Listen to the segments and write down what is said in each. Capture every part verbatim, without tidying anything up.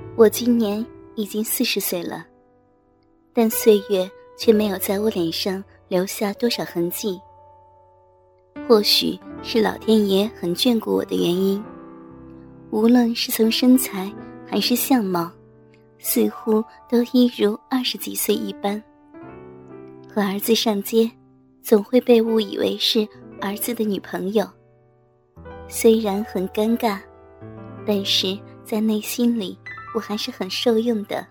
我今年已经四十岁了，但岁月却没有在我脸上留下多少痕迹。或许是老天爷很眷顾我的原因，无论是从身材还是相貌，似乎都一如二十几岁一般。和儿子上街，总会被误以为是儿子的女朋友。虽然很尴尬，但是在内心里我还是很受用的。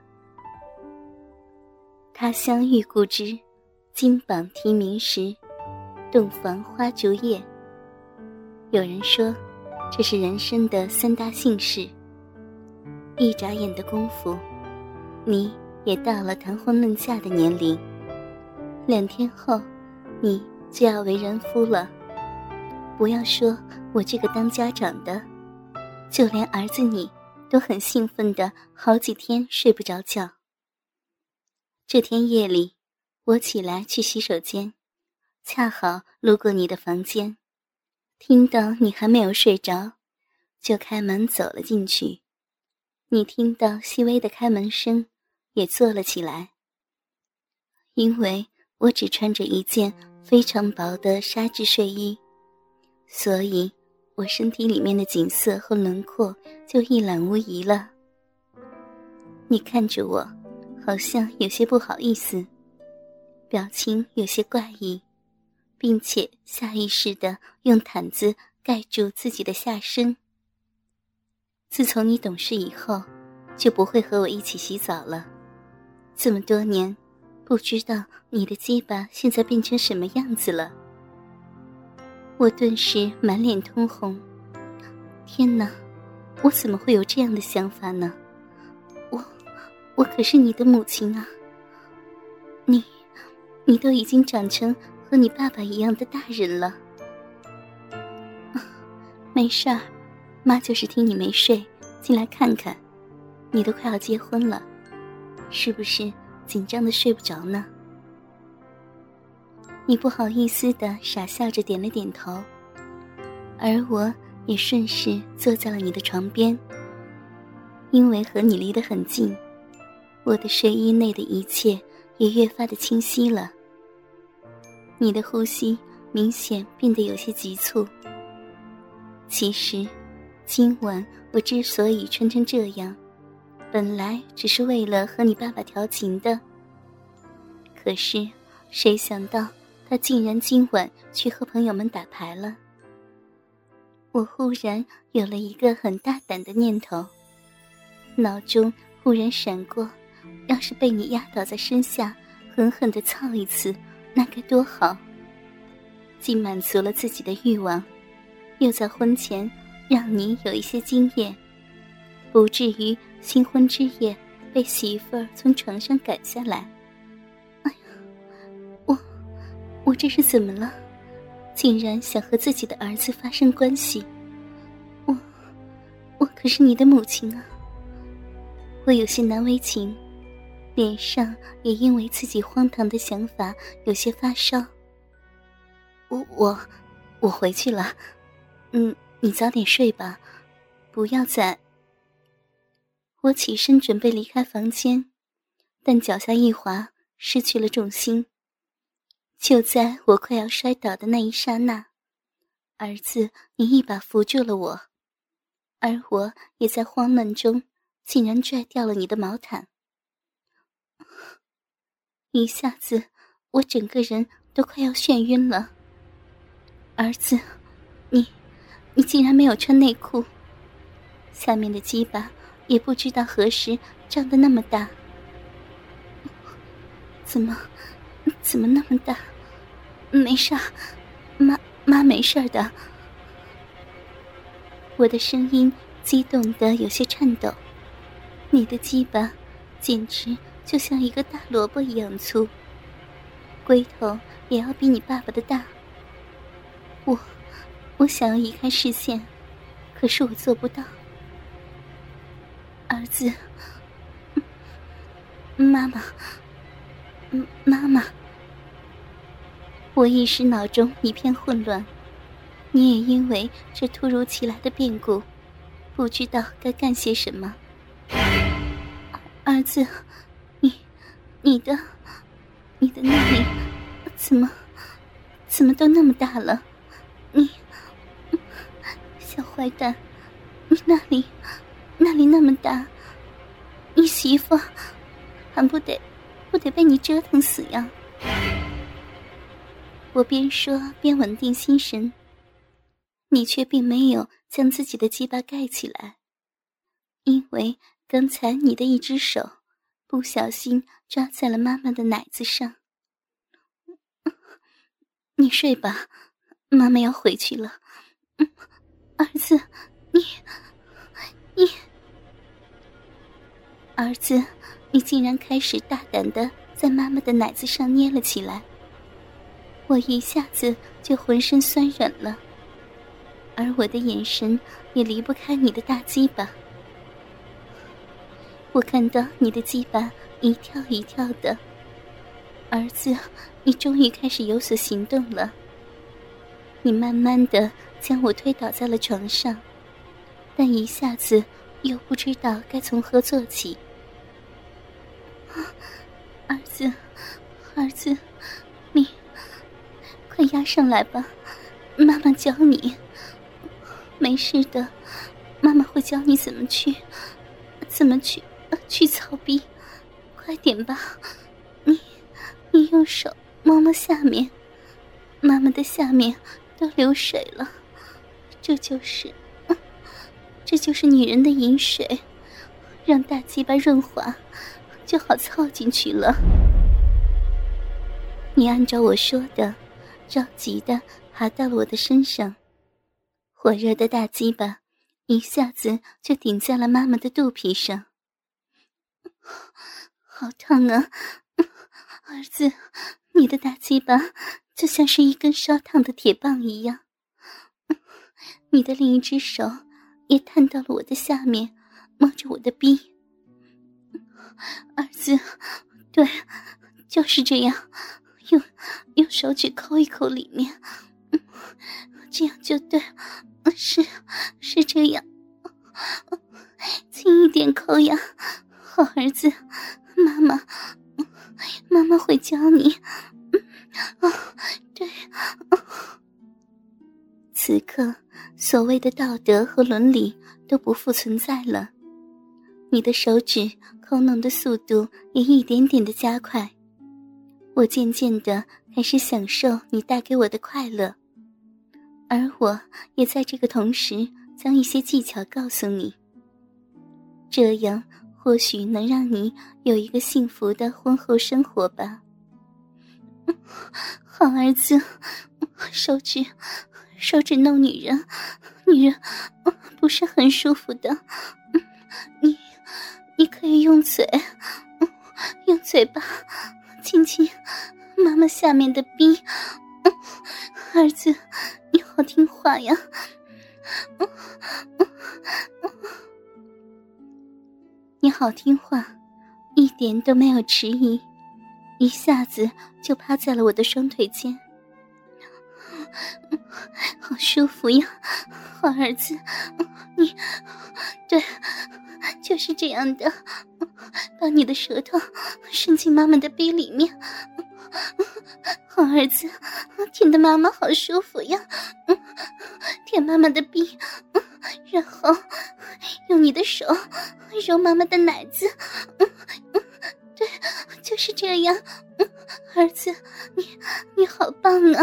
他乡遇故知，金榜题名时，洞房花烛夜。有人说，这是人生的三大幸事。一眨眼的功夫，你也到了谈婚论嫁的年龄，两天后你就要为人夫了。不要说我这个当家长的，就连儿子你都很兴奋的好几天睡不着觉。这天夜里，我起来去洗手间，恰好路过你的房间，听到你还没有睡着，就开门走了进去。你听到细微的开门声，也坐了起来。因为我只穿着一件非常薄的纱质睡衣，所以我身体里面的景色和轮廓就一览无遗了。你看着我，好像有些不好意思，表情有些怪异，并且下意识地用毯子盖住自己的下身。自从你懂事以后，就不会和我一起洗澡了。这么多年，不知道你的鸡巴现在变成什么样子了。我顿时满脸通红。天哪，我怎么会有这样的想法呢？我我可是你的母亲啊，你你都已经长成和你爸爸一样的大人了。没事儿，妈就是听你没睡进来看看，你都快要结婚了，是不是紧张的睡不着呢？你不好意思地傻笑着点了点头，而我也顺势坐在了你的床边。因为和你离得很近，我的睡衣内的一切也越发的清晰了。你的呼吸明显变得有些急促。其实今晚我之所以穿成这样，本来只是为了和你爸爸调情的，可是谁想到他竟然今晚去和朋友们打牌了。我忽然有了一个很大胆的念头，脑中忽然闪过，要是被你压倒在身下狠狠地操一次，那该多好。既满足了自己的欲望，又在婚前让你有一些经验，不至于新婚之夜被媳妇儿从床上赶下来。哎呀，我我这是怎么了？竟然想和自己的儿子发生关系。我我可是你的母亲啊。我有些难为情，脸上也因为自己荒唐的想法有些发烧。我我我回去了，嗯，你早点睡吧，不要再……我起身准备离开房间，但脚下一滑，失去了重心。就在我快要摔倒的那一刹那，儿子你一把扶住了我，而我也在慌乱中竟然拽掉了你的毛毯。一下子我整个人都快要眩晕了。儿子，你你竟然没有穿内裤，下面的鸡巴也不知道何时胀得那么大。怎么怎么那么大？没事，妈妈没事的。我的声音激动得有些颤抖。你的鸡巴简直就像一个大萝卜一样粗，龟头也要比你爸爸的大。我我想要移开视线，可是我做不到。儿子，妈妈，妈妈。我一时脑中一片混乱，你也因为这突如其来的变故，不知道该干些什么。 儿子，你你的你的那里怎么怎么都那么大了？你小坏蛋，你那里那里那么大，你媳妇还不得不得被你折腾死呀？我边说边稳定心神，你却并没有将自己的鸡巴盖起来，因为刚才你的一只手不小心抓在了妈妈的奶子上。你睡吧，妈妈要回去了。嗯，儿子，你你儿子，你竟然开始大胆地在妈妈的奶子上捏了起来。我一下子就浑身酸软了，而我的眼神也离不开你的大鸡巴。我看到你的鸡巴一跳一跳的。儿子，你终于开始有所行动了。你慢慢地将我推倒在了床上，但一下子又不知道该从何做起。儿子，儿子，你快压上来吧，妈妈教你。没事的，妈妈会教你怎么去怎么去去操逼。快点吧，你你用手摸摸下面，妈妈的下面都流水了。这就是这就是女人的饮水，让大鸡巴润滑就好操进去了。你按照我说的着急地爬到了我的身上，火热的大鸡巴一下子就顶在了妈妈的肚皮上。好烫啊，儿子，你的大鸡巴就像是一根烧烫的铁棒一样。你的另一只手也探到了我的下面，摸着我的逼。儿子，对，就是这样，用用手指抠一抠里面，这样就对，是是这样，轻一点抠呀，好儿子，妈妈妈妈会教你。啊，对。此刻所谓的道德和伦理都不复存在了，你的手指抠弄的速度也一点点的加快。我渐渐地开始享受你带给我的快乐，而我也在这个同时将一些技巧告诉你，这样或许能让你有一个幸福的婚后生活吧。好儿子，手指手指弄女人女人不是很舒服的，你你可以用嘴用嘴巴亲亲妈妈下面的逼。儿子，你好听话呀。你好听话，一点都没有迟疑，一下子就趴在了我的双腿间。好舒服呀，好儿子，你对，就是这样的，把你的舌头伸进妈妈的逼里面。好儿子，舔得妈妈好舒服呀，舔妈妈的逼，然后用你的手揉妈妈的奶子。对，就是这样，儿子，你你好棒啊。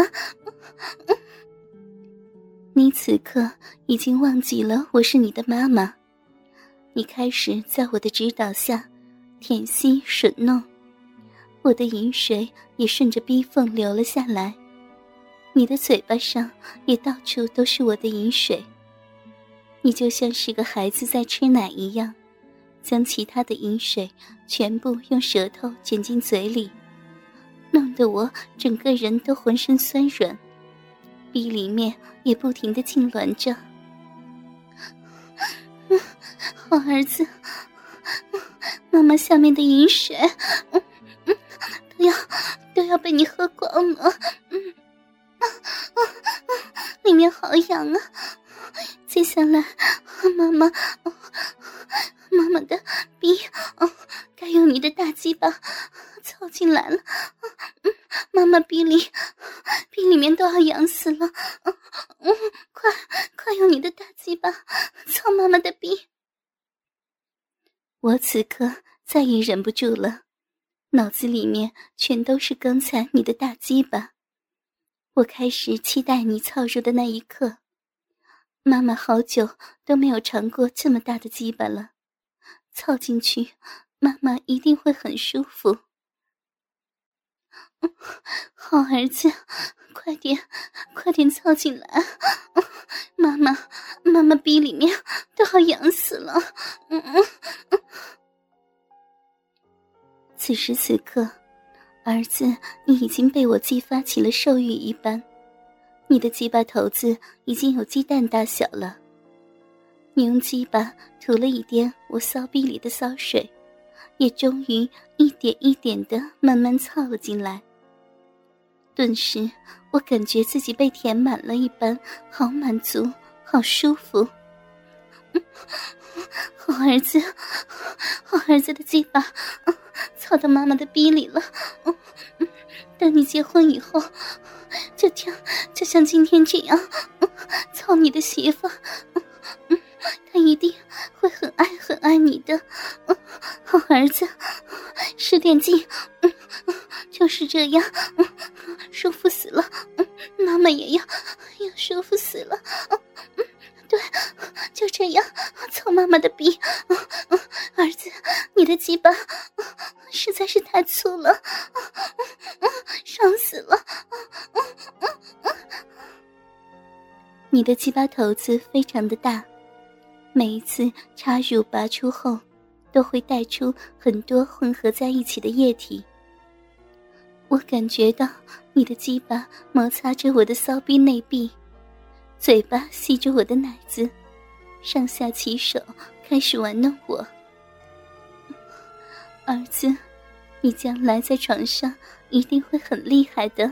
你此刻已经忘记了我是你的妈妈，你开始在我的指导下舔吸吮弄，我的饮水也顺着逼缝流了下来，你的嘴巴上也到处都是我的饮水。你就像是个孩子在吃奶一样，将其他的饮水全部用舌头卷进嘴里，弄得我整个人都浑身酸软，逼里面也不停地痉挛着。好儿子，妈妈下面的饮水都要都要被你喝光了。里面好痒啊，接下来妈妈妈妈的逼用你的大鸡巴操进来了，嗯，妈妈逼里逼里面都要痒死了，嗯嗯，快快用你的大鸡巴操妈妈的逼。我此刻再也忍不住了，脑子里面全都是刚才你的大鸡巴。我开始期待你操入的那一刻，妈妈好久都没有尝过这么大的鸡巴了，操进去妈妈一定会很舒服。好儿子，快点快点操进来，妈妈妈妈逼里面都要痒死了。嗯嗯嗯。此时此刻，儿子你已经被我激发起了兽欲一般，你的鸡巴头子已经有鸡蛋大小了。你用鸡巴涂了一点我骚逼里的骚水，也终于一点一点地慢慢操了进来。顿时我感觉自己被填满了一般，好满足，好舒服。好儿子，好儿子的鸡巴操到妈妈的逼里了。等你结婚以后，就像就像今天这样操你的媳妇，她一定会很爱很爱你的。好儿子，使点劲，就是这样，舒服死了，妈妈也要要舒服死了。对，就这样操妈妈的逼。儿子，你的鸡巴实在是太粗了，爽死了。你的鸡巴头子非常的大，每一次插入拔出后都会带出很多混合在一起的液体。我感觉到你的鸡巴摩擦着我的骚逼内壁，嘴巴吸着我的奶子，上下其手开始玩弄我。儿子，你将来在床上一定会很厉害的。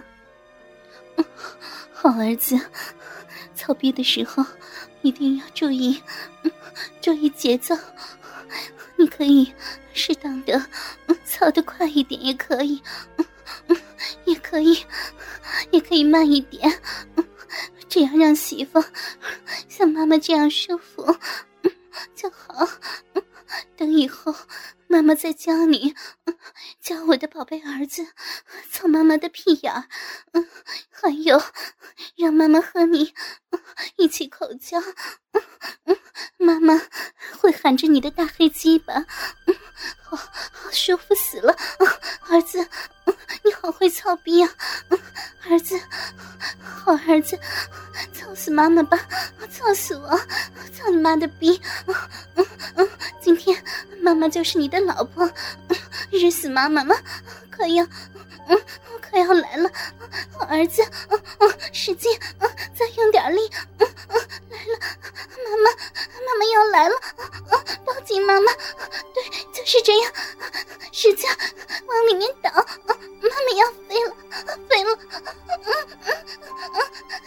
好儿子，操逼的时候一定要注意注意节奏，你可以适当的操得快一点也可以，也可以也可以慢一点，这样让媳妇像妈妈这样舒服就好。等以后妈妈再教你，教我的宝贝儿子操妈妈的屁眼，还有让妈妈和你一起口交，妈妈会含着你的大黑鸡巴，好好舒服死了。儿子，你好会操逼啊，儿子，好儿子，操死妈妈吧，操死我，操你妈的逼。今天妈妈就是你的老婆，日死妈妈吗？快要嗯，快要来了，好儿子，嗯嗯，使劲，嗯，再用点力，嗯嗯，来了，妈妈，妈妈要来了，嗯，抱紧妈妈，对，就是这样，使劲往里面倒，嗯，妈妈要飞了，飞了，嗯嗯嗯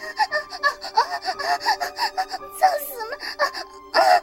嗯，操死了！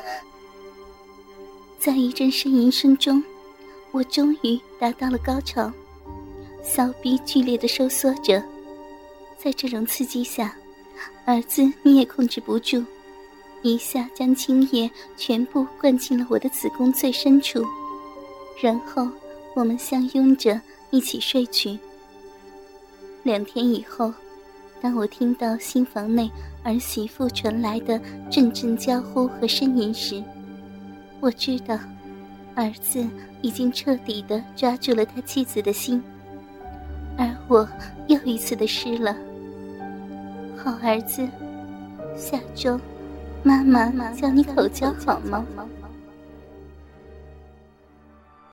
在一阵呻吟声中，我终于达到了高潮，骚逼剧烈地收缩着。在这种刺激下，儿子你也控制不住，一下将精液全部灌进了我的子宫最深处，然后我们相拥着一起睡去。两天以后，当我听到新房内儿媳妇传来的阵阵娇呼和呻吟时，我知道儿子已经彻底地抓住了他妻子的心，而我又一次的湿了。好儿子，下周妈妈教你口交好吗？